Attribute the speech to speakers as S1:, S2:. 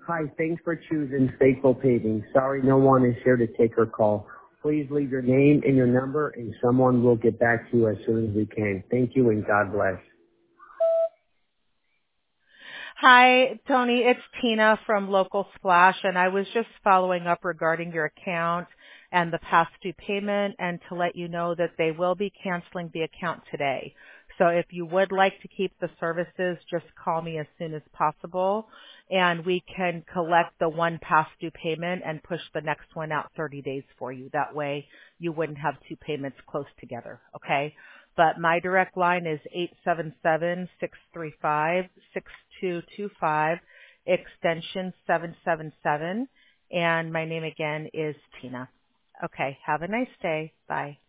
S1: Hi, thanks for choosing Stateful Paving. Sorry no one is here to take your call. Please leave your name and your number, and someone will get back to you as soon as we can. Thank you, and God bless.
S2: Hi, Tony. It's Tina from Local Splash, and I was just following up regarding your account and the past due payment, and to let you know that they will be canceling the account today. So if you would like to keep the services, just call me as soon as possible, and we can collect the one past due payment and push the next one out 30 days for you. That way you wouldn't have two payments close together, okay? But my direct line is 877-635-6225, extension 777, and my name again is Tina. Okay, have a nice day. Bye.